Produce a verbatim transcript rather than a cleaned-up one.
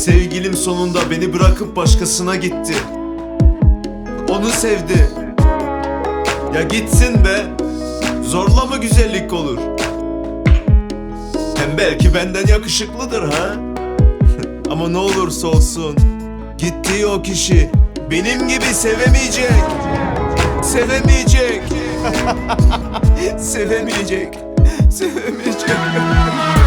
Sevgilim sonunda beni bırakıp başkasına gitti. Onu sevdi. Ya gitsin be. Zorla mı güzellik olur? Hem belki benden yakışıklıdır ha. Ama ne olursa olsun gittiği o kişi benim gibi sevemeyecek. Sevemeyecek. Sevemeyecek. Sevemeyecek.